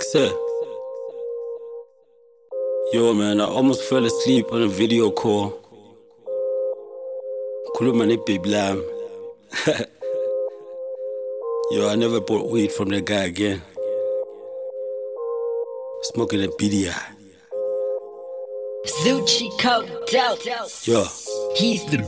Sir. Yo man, I almost fell asleep on a video call. Khuluma nebaby lami. Yo, I never bought weed from that guy again. Smoking a BDI. Zucci coked out. Yo, He's the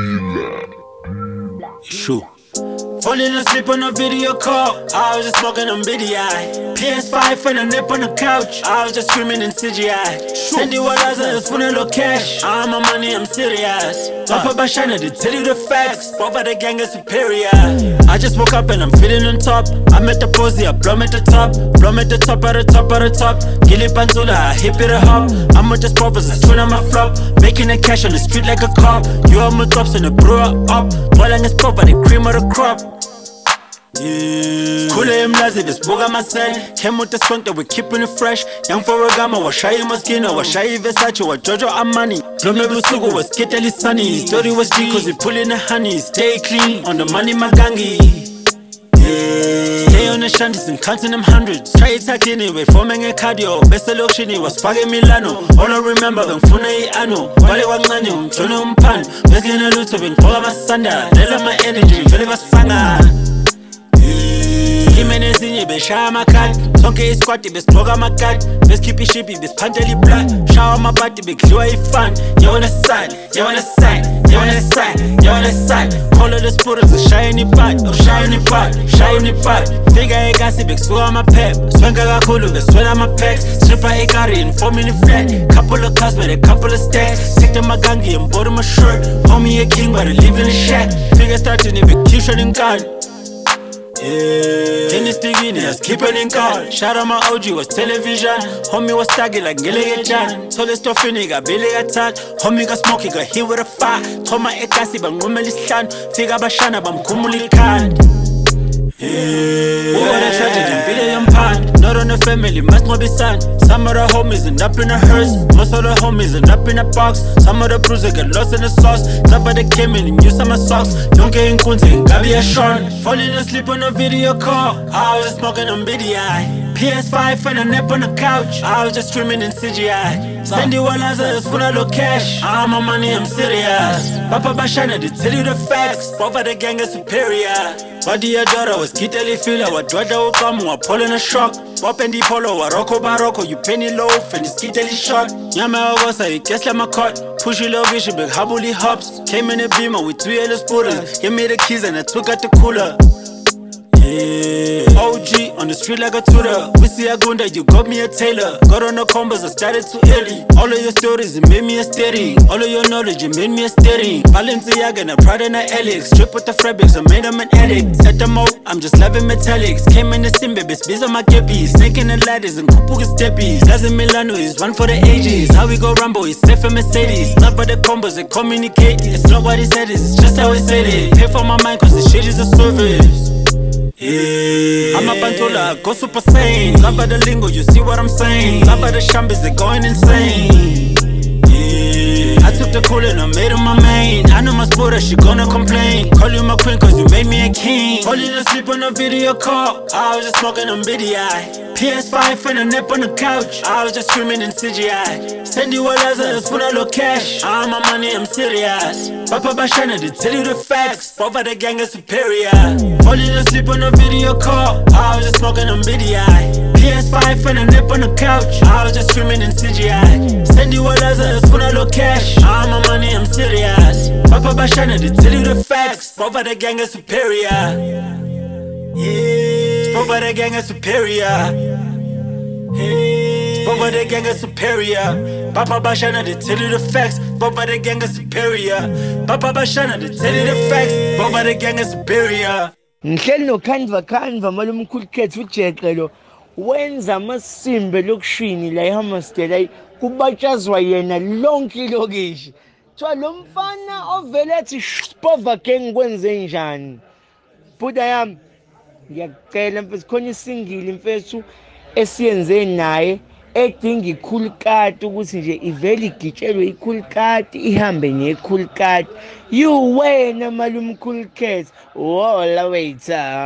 shoot. Falling asleep on a video call, I was just smoking on BDI. PS5 and a nip on the couch, I was just screaming in CGI. Send you $1 and a spoon of cash, I'm my money, I'm serious. Papa Bashana, they tell you the facts, Papa the gang is superior. I just woke up and I'm feeling on top. I'm at the posy, I blow at the top. Blow at the top, at the top, at the top. Gilly Panzula, I hip it a hop. I'm with the spoppers, I tune on my flop. Making the cash on the street like a cop. You are my drops and the brew up. While is pop, the cream of the crop. Kule emlazi besibuka amasele. Came with the spunk that we keeping it fresh. Young for a gamma, washaya Moschino, washaya Versace, wa Jojo Armani. Blome busuku was kitally sunny. Story was G cause we pulling the honey. Stay clean on the money magangi. Stay on the shanties and counting them hundreds. Try it anyway, forming a cardio. Best location was fucking Milano. All I remember when Funa Ano. Wale Wangani, Jono Mpan. Best in a luto, when Kola Masanda. They love my energy, Philip Sanga. Kimenezinye beshaya amakati sonke isquad besibhoka amakati besikhipha ishipi besiphandela iblood shawa amabhadi bekudliwa ifan yewona side yewona side yewona side yewona side kholo lesipuro zishayeni ibhadi ushayeni ibhadi shayeni ibhadi fika ekasi bekusuka amaphepha swenka kakhulu beswela amapacks stripper ekarini forming flat couple of cars with a couple of stacks take the magangi and bought him a shirt homie a king but I live in a shack figure starting in big t-shirt and gun. Tennis digging, yes, keeping in call. Shout out my OG was television. Homie was tagging like Gilligan John. Told us to finish, got Billy attack. Homie got smoking, got hit with a fire. Told my ekasi, bang womanly stand. Figure bashana, bam kumuli can. What a tragedy, billion pound. Not on the family, must not be son. Some of the homies end up in a hearse. Most of the homies end up in a box. Some of the bruises get lost in the sauce. Some of the came in and used some socks. Don't get in Kunzi and Gabi a short. Falling asleep on a video call, I was just smoking on BDI. PS5 and a nap on the couch, I was just streaming in CGI. Send you $1 and a spoon of cash, I'm my money, I'm serious. Papa Bashana, they tell you the facts, Papa the gang is superior. Body your daughter was kitally filler, what Dwada will come, wa pull in a shock. Pop and polo, wa Rocco Barocco, you penny loaf and it's kitally shot. Yama was a just like my cut. Push you low vision, big habuli hops. Came in a beamer with 2 yellow spooters. Give me the keys and I took out the cooler. OG on the street like a tutor. We see a gunda, you got me a tailor. Got on the combos, I started too early. All of your stories, it made me a steady. All of your knowledge, it made me a steady. Balenciaga and a Prada and a Alex. Strip with the fabrics, I made them an addict. Set them out, I'm just loving metallics. Came in the sim, baby, space on my gippies. Snaking the ladders and kupuka steppies. Lazim Milano is one for the ages. How we go Rambo, it's safe for Mercedes. Not by the combos, they communicate. It's not what he said, it's just how he said it. Pay for my mind, cause the shit is a service. I'm a bantola, go super sane. Love by the lingo, you see what I'm saying. Love by the shambas, they're going insane. I took the cool and I made him my main. I know my spotter, she gonna complain. Call you my queen cause you made me a king. Falling asleep on a video call, I was just smoking on BDI. PS5 and a nap on the couch, I was just screaming in CGI. Send you $1 and a spoon of cash, I'm my money, I'm serious. Papa Bashana, they tell you the facts, Papa the gang is superior. Falling asleep on a video call, I was just smoking on BDI. PS5 and a nap on the couch, I was just screaming in CGI. Send you $1 and a spoon of cash, I'm my money, I'm serious. Papa Bashana, they tell you the facts, Papa the gang is superior. Papa the gang is superior. Papa the gang is superior. Papa Bashana, they tell you the facts, Papa the gang is superior. Papa Bashana, they tell you the facts, Papa the gang is superior. Ngihleli nokhandva malumkhulu khethu uJeqelo wenza amasimbe lokushini la eHammersdale kubatshazwa yena lonke ilokishi kuthiwa lo mfana ovele ethi spova gang kwenze njani buda yami ngiyacela mfethu khona isingili mfethu esiyenze naye edinga ikhulukati ukuthi nje ivele igitshelwe ikhulukati ihambe nekhulukati you wena malumkhulu khethu wola waiter